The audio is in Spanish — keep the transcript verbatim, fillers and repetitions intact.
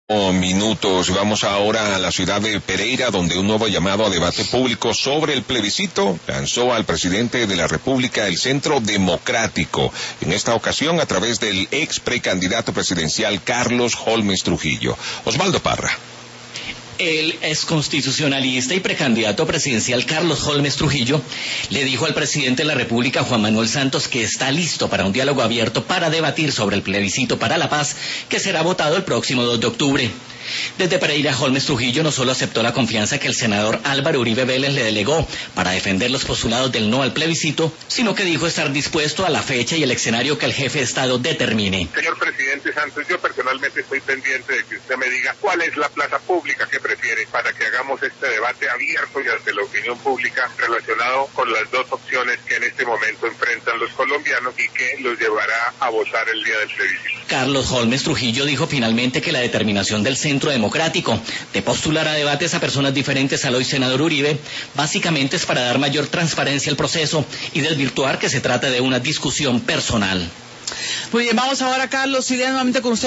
Minutos. Vamos ahora a la ciudad de Pereira, donde un nuevo llamado a debate público sobre el plebiscito lanzó al presidente de la República el Centro Democrático, en esta ocasión a través del ex precandidato presidencial Carlos Holmes Trujillo. Osvaldo Parra. El exconstitucionalista y precandidato presidencial Carlos Holmes Trujillo le dijo al presidente de la República, Juan Manuel Santos, que está listo para un diálogo abierto para debatir sobre el plebiscito para la paz que será votado el próximo dos de octubre. Desde Pereira, Holmes Trujillo no solo aceptó la confianza que el senador Álvaro Uribe Vélez le delegó para defender los postulados del no al plebiscito, sino que dijo estar dispuesto a la fecha y el escenario que el jefe de Estado determine. Señor presidente Santos, yo personalmente estoy pendiente de que usted me diga cuál es la plaza pública que prefiere para que hagamos este debate abierto y ante la opinión pública relacionado con las dos opciones que en este momento enfrentan los colombianos y que los llevará a votar el día del plebiscito. Carlos Holmes Trujillo dijo finalmente que la determinación del Centro Democrático de postular a debates a personas diferentes al hoy senador Uribe básicamente es para dar mayor transparencia al proceso y desvirtuar que se trata de una discusión personal. Muy bien, vamos ahora, Carlos, y nuevamente con usted.